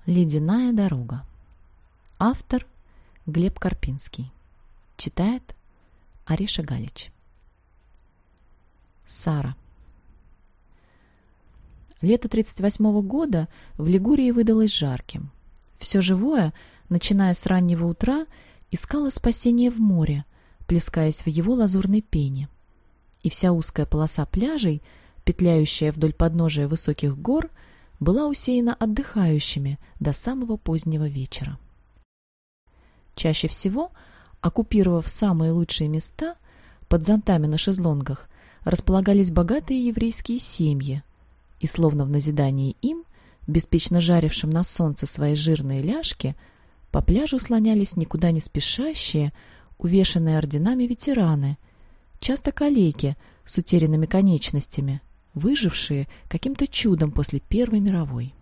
Ледяная дорога. Автор Глеб Карпинский. Читает Ариша Галич. Сара. Лето 1938 года в Лигурии выдалось жарким. Все живое, начиная с раннего утра, искало спасение в море, плескаясь в его лазурной пене. И вся узкая полоса пляжей, петляющая вдоль подножия высоких гор, была усеяна отдыхающими до самого позднего вечера. Чаще всего, оккупировав самые лучшие места, под зонтами на шезлонгах располагались богатые еврейские семьи, и словно в назидании им, беспечно жарившим на солнце свои жирные ляжки, по пляжу слонялись никуда не спешащие, увешанные орденами ветераны, часто калеки с утерянными конечностями, выжившие каким-то чудом после Первой мировой.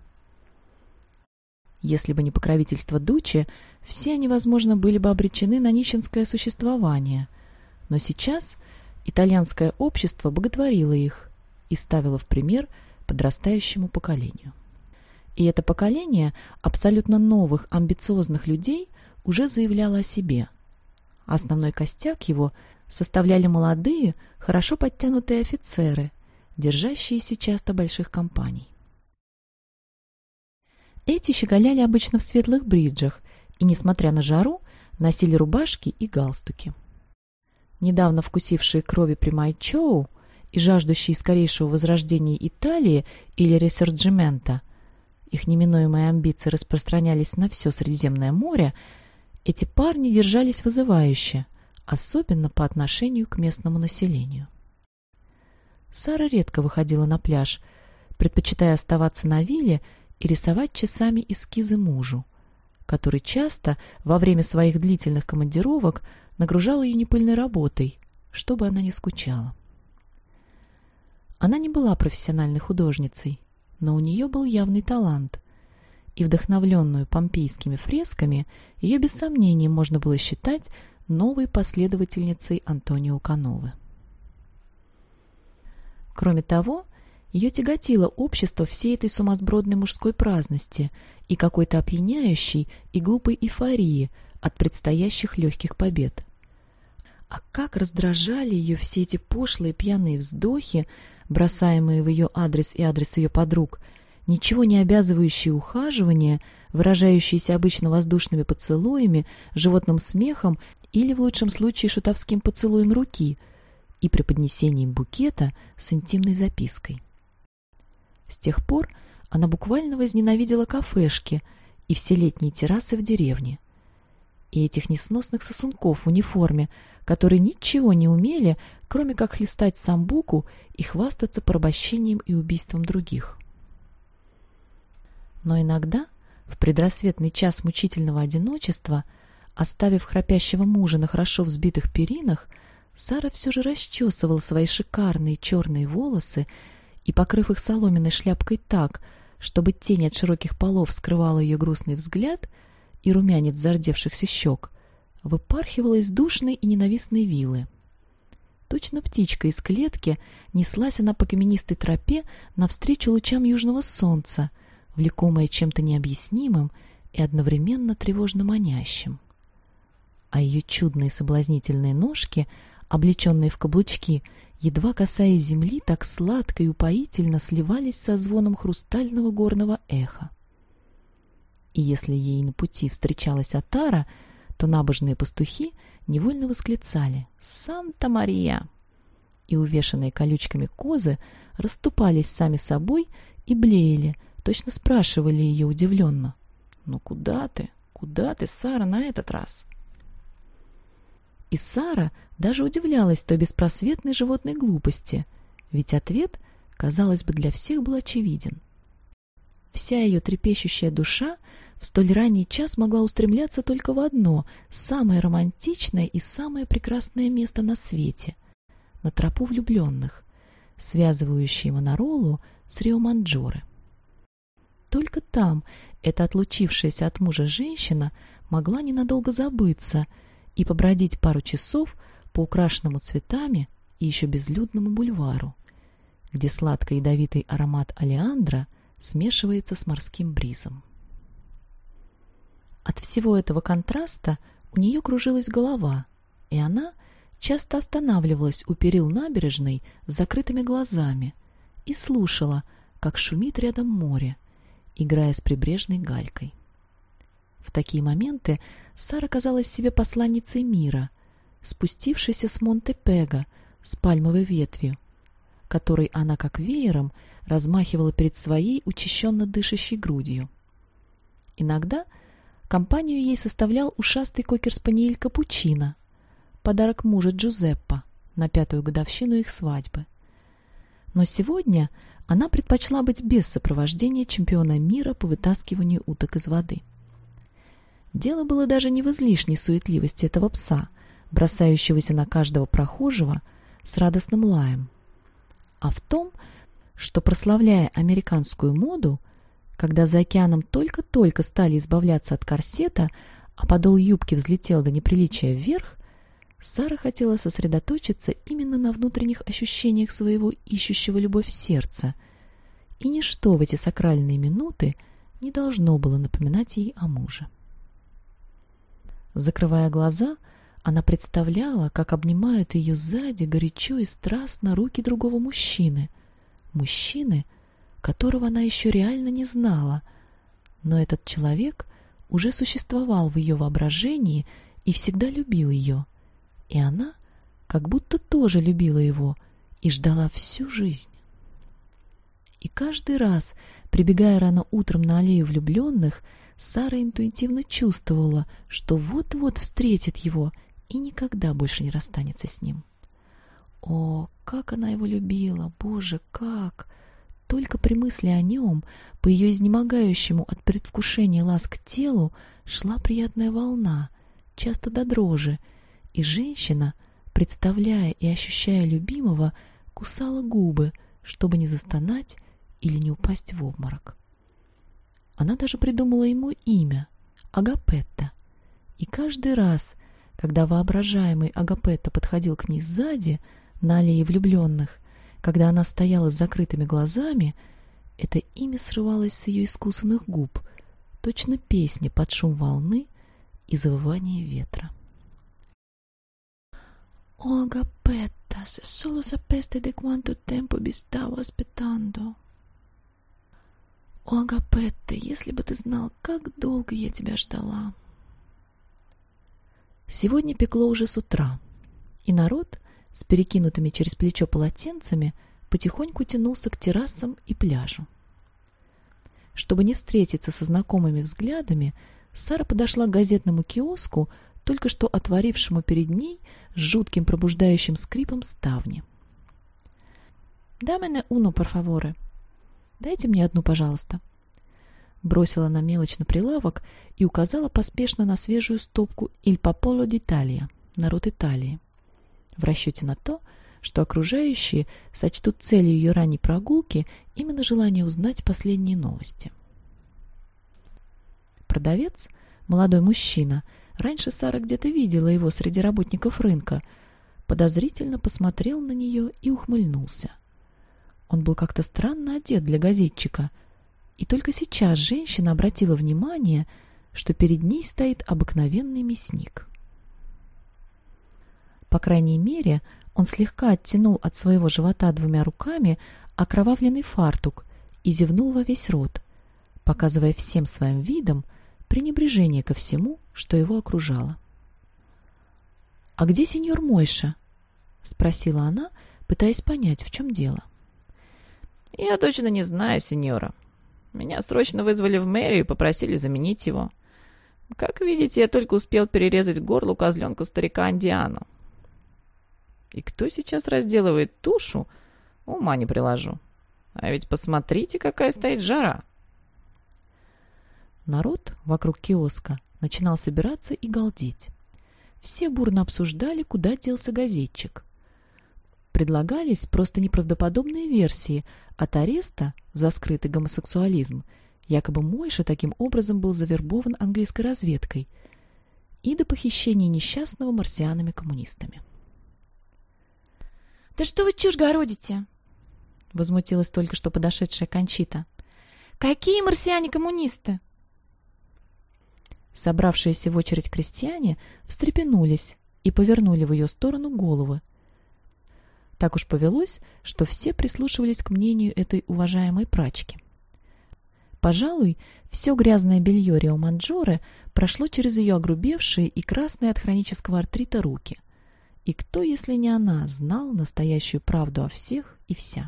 Если бы не покровительство Дуччи, все они, возможно, были бы обречены на нищенское существование, но сейчас итальянское общество боготворило их и ставило в пример подрастающему поколению. И это поколение абсолютно новых, амбициозных людей уже заявляло о себе. Основной костяк его составляли молодые, хорошо подтянутые офицеры, держащиеся часто больших компаний. Эти щеголяли обычно в светлых бриджах и, несмотря на жару, носили рубашки и галстуки. Недавно вкусившие крови Примайчоу и жаждущие скорейшего возрождения Италии или Ресорджимента, их неминуемые амбиции распространялись на все Средиземное море, эти парни держались вызывающе, особенно по отношению к местному населению. Сара редко выходила на пляж, предпочитая оставаться на вилле и рисовать часами эскизы мужу, который часто во время своих длительных командировок нагружал ее непыльной работой, чтобы она не скучала. Она не была профессиональной художницей, но у нее был явный талант, и вдохновленную помпейскими фресками ее без сомнения можно было считать новой последовательницей Антонио Кановы. Кроме того, ее тяготило общество всей этой сумасбродной мужской праздности и какой-то опьяняющей и глупой эйфории от предстоящих легких побед. А как раздражали ее все эти пошлые пьяные вздохи, бросаемые в ее адрес и адрес ее подруг, ничего не обязывающие ухаживания, выражающиеся обычно воздушными поцелуями, животным смехом или, в лучшем случае, шутовским поцелуем руки и преподнесением букета с интимной запиской. С тех пор она буквально возненавидела кафешки и все летние террасы в деревне, и этих несносных сосунков в униформе, которые ничего не умели, кроме как хлестать самбуку и хвастаться порабощением и убийством других. Но иногда, в предрассветный час мучительного одиночества, оставив храпящего мужа на хорошо взбитых перинах, Сара все же расчесывала свои шикарные черные волосы и, покрыв их соломенной шляпкой так, чтобы тень от широких полов скрывала ее грустный взгляд и румянец зардевшихся щек, выпархивала из душной и ненавистной виллы. Точно птичка из клетки неслась она по каменистой тропе навстречу лучам южного солнца, влекомая чем-то необъяснимым и одновременно тревожно манящим. А ее чудные соблазнительные ножки, облеченные в каблучки, едва касаясь земли, так сладко и упоительно сливались со звоном хрустального горного эха. И если ей на пути встречалась отара, то набожные пастухи невольно восклицали «Санта-Мария!», и увешанные колючками козы расступались сами собой и блеяли, точно спрашивали ее удивленно: «Ну куда ты? Куда ты, Сара, на этот раз?» И Сара даже удивлялась той беспросветной животной глупости, ведь ответ, казалось бы, для всех был очевиден. Вся ее трепещущая душа в столь ранний час могла устремляться только в одно, самое романтичное и самое прекрасное место на свете — на тропу влюбленных, связывающую Манаролу с Рио-Манджоре. Только там эта отлучившаяся от мужа женщина могла ненадолго забыться и побродить пару часов по украшенному цветами и еще безлюдному бульвару, где сладко-ядовитый аромат олеандра смешивается с морским бризом. От всего этого контраста у нее кружилась голова, и она часто останавливалась у перил набережной с закрытыми глазами и слушала, как шумит рядом море, играя с прибрежной галькой. В такие моменты Сара казалась себе посланницей мира, спустившейся с Монте-Пего с пальмовой ветвью, которой она как веером размахивала перед своей учащенно дышащей грудью. Иногда компанию ей составлял ушастый кокер-спаниель Капучино, подарок мужа Джузеппе на 5-ю годовщину их свадьбы. Но сегодня она предпочла быть без сопровождения чемпиона мира по вытаскиванию уток из воды. Дело было даже не в излишней суетливости этого пса, бросающегося на каждого прохожего с радостным лаем, а в том, что, прославляя американскую моду, когда за океаном только-только стали избавляться от корсета, а подол юбки взлетел до неприличия вверх, Сара хотела сосредоточиться именно на внутренних ощущениях своего ищущего любовь сердца, и ничто в эти сакральные минуты не должно было напоминать ей о муже. Закрывая глаза, она представляла, как обнимают ее сзади горячо и страстно руки другого мужчины, которого она еще реально не знала, но этот человек уже существовал в ее воображении и всегда любил ее, и она как будто тоже любила его и ждала всю жизнь. И каждый раз, прибегая рано утром на аллею влюбленных, Сара интуитивно чувствовала, что вот-вот встретит его и никогда больше не расстанется с ним. О, как она его любила! Боже, как! Только при мысли о нем, по ее изнемогающему от предвкушения ласк телу, шла приятная волна, часто до дрожи, и женщина, представляя и ощущая любимого, кусала губы, чтобы не застонать или не упасть в обморок. Она даже придумала ему имя — Агапетто, и каждый раз, когда воображаемый Агапетто подходил к ней сзади, на аллее влюбленных, когда она стояла с закрытыми глазами, это имя срывалось с ее искусанных губ, точно песня под шум волны и завывание ветра. «О, Агапетто, se solo sapeste di quanto tempo vi stavo aspettando!» «О, Агапетто, если бы ты знал, как долго я тебя ждала!» Сегодня пекло уже с утра, и народ с перекинутыми через плечо полотенцами потихоньку тянулся к террасам и пляжу. Чтобы не встретиться со знакомыми взглядами, Сара подошла к газетному киоску, только что отворившему перед ней с жутким пробуждающим скрипом ставни. «Дамене уно, por favore. Дайте мне одну, пожалуйста», — бросила она мелочь на прилавок и указала поспешно на свежую стопку «Il Popolo d'Italia» — «Народ Италии», в расчете на то, что окружающие сочтут целью ее ранней прогулки именно желание узнать последние новости. Продавец, молодой мужчина, раньше Сара где-то видела его среди работников рынка, подозрительно посмотрел на нее и ухмыльнулся. Он был как-то странно одет для газетчика, и только сейчас женщина обратила внимание, что перед ней стоит обыкновенный мясник. По крайней мере, он слегка оттянул от своего живота двумя руками окровавленный фартук и зевнул во весь рот, показывая всем своим видом пренебрежение ко всему, что его окружало. «А где сеньор Мойша?» — спросила она, пытаясь понять, в чем дело. «Я точно не знаю, сеньора. Меня срочно вызвали в мэрию и попросили заменить его. Как видите, я только успел перерезать горло козленка старика Андиану. И кто сейчас разделывает тушу, ума не приложу. А ведь посмотрите, какая стоит жара!» Народ вокруг киоска начинал собираться и галдеть. Все бурно обсуждали, куда делся газетчик. Предлагались просто неправдоподобные версии от ареста за скрытый гомосексуализм, якобы Мойша таким образом был завербован английской разведкой, и до похищения несчастного марсианами-коммунистами. «Да что вы чушь городите?» — возмутилась только что подошедшая Кончита. «Какие марсиане-коммунисты?» Собравшиеся в очередь крестьяне встрепенулись и повернули в ее сторону головы. Так уж повелось, что все прислушивались к мнению этой уважаемой прачки. Пожалуй, все грязное белье Рио Манджоре прошло через ее огрубевшие и красные от хронического артрита руки. И кто, если не она, знал настоящую правду о всех и вся?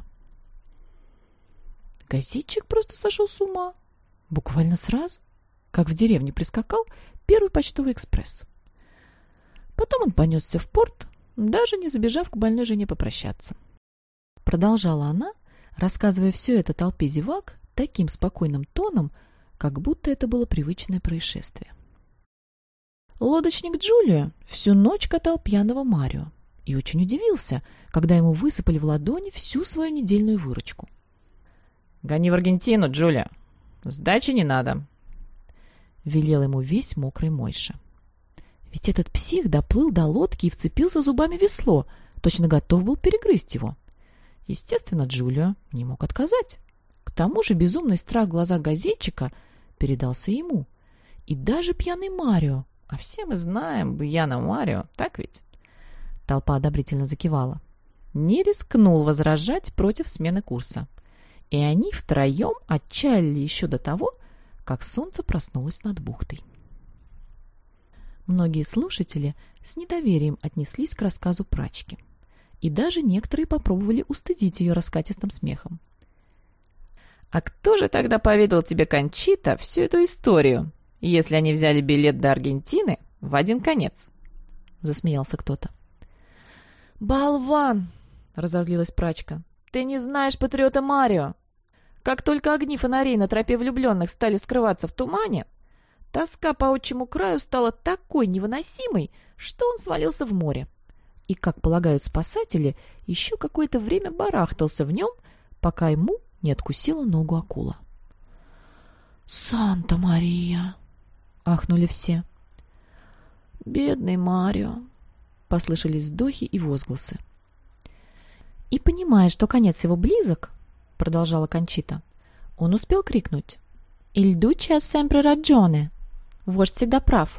Газетчик просто сошел с ума. Буквально сразу, как в деревне прискакал первый почтовый экспресс. Потом он понесся в порт, даже не забежав к больной жене попрощаться. Продолжала она, рассказывая все это толпе зевак таким спокойным тоном, как будто это было привычное происшествие. Лодочник Джулио всю ночь катал пьяного Марио и очень удивился, когда ему высыпали в ладони всю свою недельную выручку. «Гони в Аргентину, Джулио. Сдачи не надо», — велел ему весь мокрый Мойша. Ведь этот псих доплыл до лодки и вцепился зубами в весло, точно готов был перегрызть его. Естественно, Джулио не мог отказать. К тому же безумный страх в глазах газетчика передался ему. И даже пьяный Марио, а все мы знаем пьяного Марио, так ведь? Толпа одобрительно закивала. Не рискнул возражать против смены курса. И они втроем отчалили еще до того, как солнце проснулось над бухтой. Многие слушатели с недоверием отнеслись к рассказу прачки. И даже некоторые попробовали устыдить ее раскатистым смехом. «А кто же тогда поведал тебе, Кончита, всю эту историю, если они взяли билет до Аргентины в один конец?» — засмеялся кто-то. «Болван!» — разозлилась прачка. «Ты не знаешь патриота Марио! Как только огни фонарей на тропе влюбленных стали скрываться в тумане, тоска по отчему краю стала такой невыносимой, что он свалился в море. И, как полагают спасатели, еще какое-то время барахтался в нем, пока ему не откусила ногу акула». «Санта-Мария!» — ахнули все. «Бедный Марио!» — послышались вздохи и возгласы. «И понимая, что конец его близок, — продолжала Кончита, — он успел крикнуть: «Il duce ha sempre ragione!» Вождь всегда прав.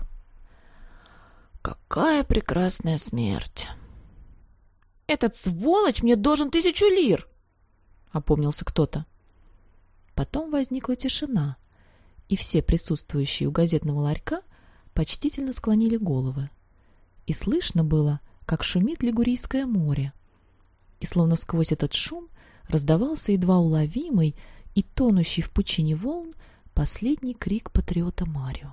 «Какая прекрасная смерть!» «Этот сволочь мне должен 1000 лир!» — опомнился кто-то. Потом возникла тишина, и все присутствующие у газетного ларька почтительно склонили головы. И слышно было, как шумит Лигурийское море. И словно сквозь этот шум раздавался едва уловимый и тонущий в пучине волн последний крик патриота Марио.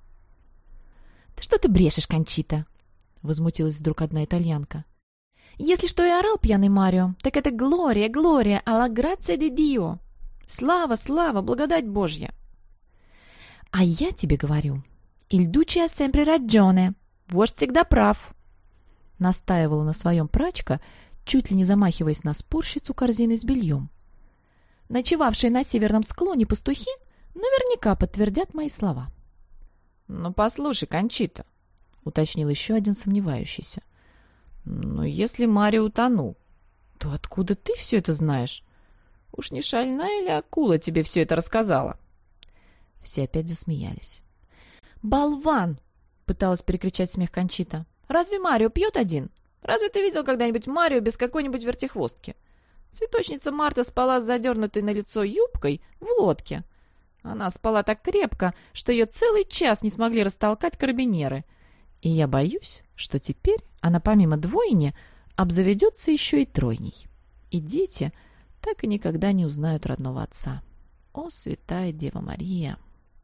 «Да что ты брешешь, Кончита?» — возмутилась вдруг одна итальянка. «Если что и орал пьяный Марио, так это «Глория, Глория, alla grazia di Dio!» «Слава, слава, благодать Божья!» «А я тебе говорю, «Il duce ha sempre ragione!» «Вождь всегда прав!» — настаивала на своем прачка, чуть ли не замахиваясь на спорщицу корзиной с бельем. Ночевавшие на северном склоне пастухи наверняка подтвердят мои слова. «Ну, послушай, Кончита», — уточнил еще один сомневающийся. «Ну, если Марио утонул, то откуда ты все это знаешь? Уж не шальная ли акула тебе все это рассказала?» Все опять засмеялись. «Болван!» — пыталась перекричать смех Кончита. «Разве Марио пьет один? Разве ты видел когда-нибудь Марио без какой-нибудь вертихвостки? Цветочница Марта спала с задернутой на лицо юбкой в лодке. Она спала так крепко, что ее целый час не смогли растолкать карабинеры. И я боюсь, что теперь она помимо двойни обзаведется еще и тройней. И дети так и никогда не узнают родного отца. О, святая Дева Мария!»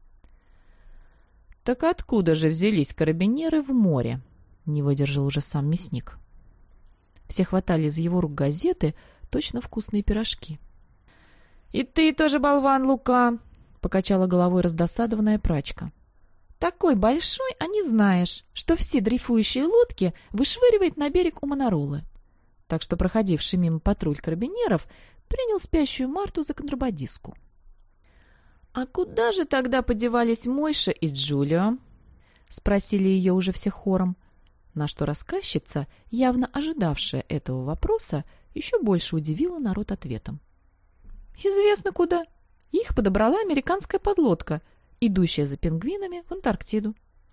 «Так откуда же взялись карабинеры в море?» — не выдержал уже сам мясник. Все хватали из его рук газеты, точно вкусные пирожки. «И ты тоже болван, Лука!» — покачала головой раздосадованная прачка. «Такой большой, а не знаешь, что все дрейфующие лодки вышвыривает на берег у Моноролы». Так что проходивший мимо патруль карабинеров принял спящую Марту за контрабандистку. «А куда же тогда подевались Мойша и Джулио?» — спросили ее уже все хором, на что рассказчица, явно ожидавшая этого вопроса, еще больше удивила народ ответом. «Известно куда. Их подобрала американская подлодка, идущая за пингвинами в Антарктиду.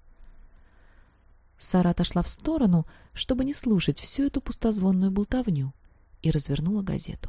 Сара отошла в сторону, чтобы не слушать всю эту пустозвонную болтовню, и развернула газету.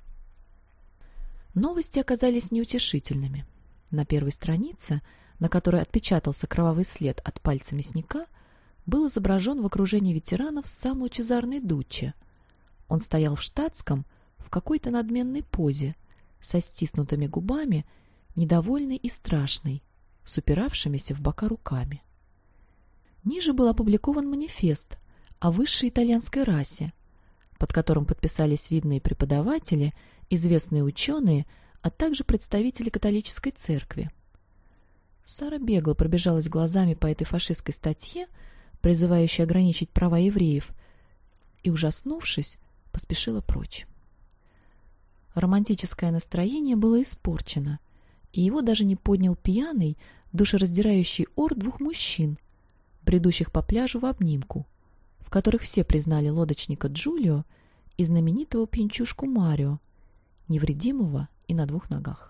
Новости оказались неутешительными. На первой странице, на которой отпечатался кровавый след от пальца мясника, был изображен в окружении ветеранов сам лучезарный Дуччи. Он стоял в штатском, в какой-то надменной позе, со стиснутыми губами, недовольный и страшный, с упиравшимися в бока руками. Ниже был опубликован манифест о высшей итальянской расе, под которым подписались видные преподаватели, известные ученые, а также представители католической церкви. Сара бегло пробежалась глазами по этой фашистской статье, призывающей ограничить права евреев, и, ужаснувшись, поспешила прочь. Романтическое настроение было испорчено, и его даже не поднял пьяный, душераздирающий ор двух мужчин, бредущих по пляжу в обнимку, в которых все признали лодочника Джулио и знаменитого пьянчушку Марио, невредимого и на двух ногах.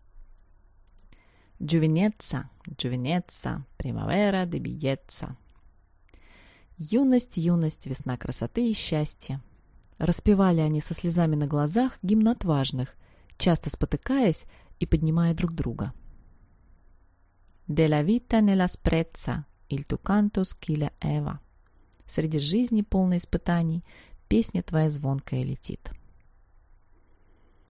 Giovinezza, giovinezza, primavera di bellezza. Юность, юность, весна красоты и счастья. Распевали они со слезами на глазах гимн отважных, часто спотыкаясь и поднимая друг друга. Della vita nella sprezza, il tuo canto schilla Eva. Среди жизни, полной испытаний, песня твоя звонкая летит.